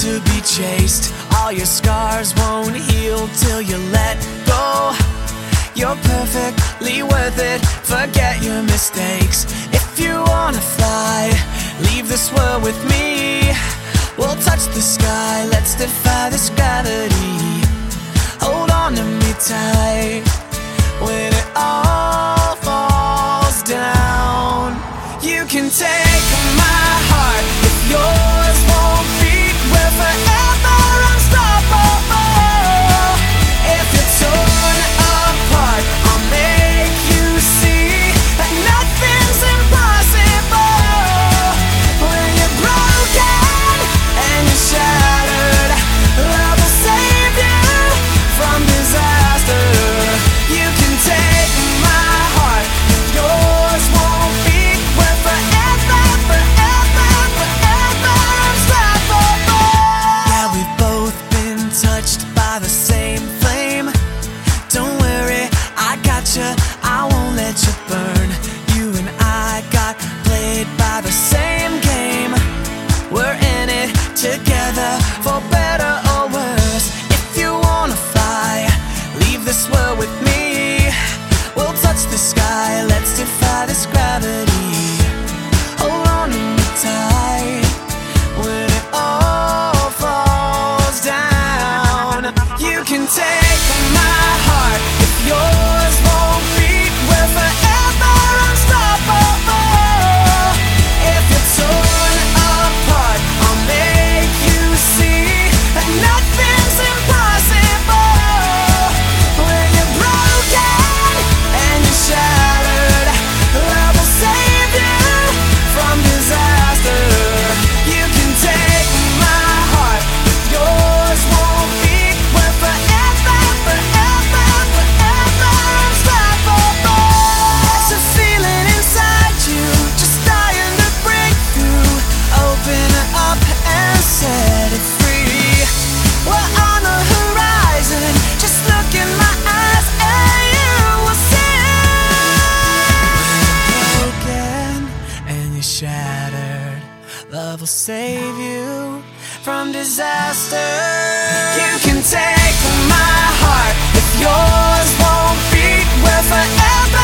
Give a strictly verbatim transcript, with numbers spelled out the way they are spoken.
to be chased. All your scars won't heal till you let go. You're perfectly worth it, forget your mistakes. If you wanna fly, leave this world with me. We'll touch the sky, let's defy this gravity. Hold on to me tight when it all falls down. You can take my heart if yours won't beat. We're forever unstoppable. If you're torn apart, I'll make you see that nothing's impossible. When you're broken and you're shattered, love will save you from disaster. You can take my heart if yours won't beat. We're forever, forever, forever unstoppable. Yeah, we've both been touched by the same flame. Don't worry, I got you, I won't let you burn. You and I got played by the same game. We're in it together, for better or worse. If you wanna fly, leave this world with me. We'll touch the sky, let's defy this gravity. Hold on to me tight when it all falls down. You can take my heart if yours won't beat. We're forever unstoppable. If you're torn apart, I'll make you see that nothing's impossible. When you're broken and you're shattered, love will save you from disaster. You can take my heart if yours won't beat. We're forever, forever, forever unstoppable. It's a feeling inside you, just dying to break through. Open it up and set it free. We're on the horizon, just look in my eyes and you will see. When you're broken and you're shattered, love will save you from disaster. You can take my heart if yours won't beat. We're forever